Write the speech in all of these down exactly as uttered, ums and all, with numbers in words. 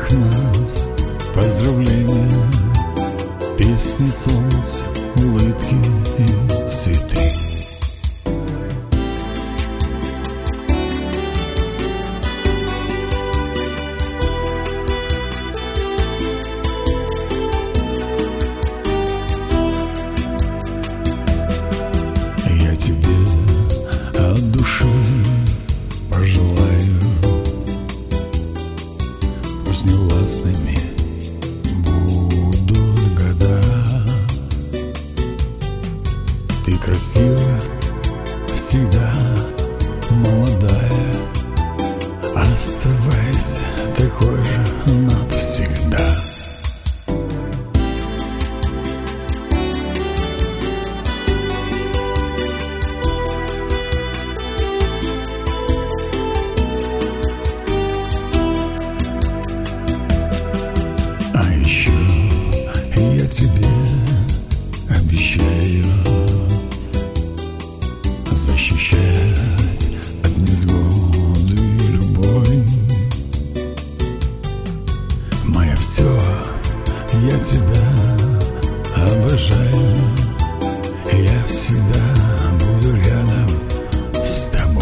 всех нас поздравления, песни солнца, улыбки и цветы. Я тебе от души пожелаю, пусть невластными будут года. Ты красива, всегда молодая, оставайся такой же навсегда. А еще я тебе обещаю защищать от невзгоды любой. Мое все, я тебя обожаю, я всегда буду рядом с тобой.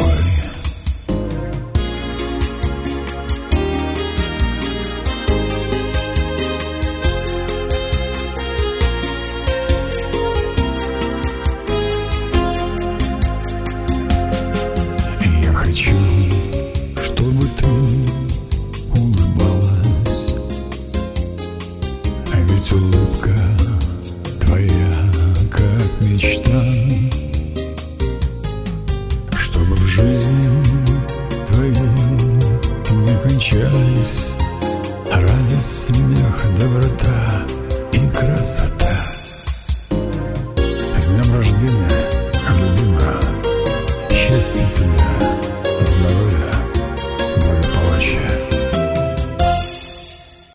Я хочу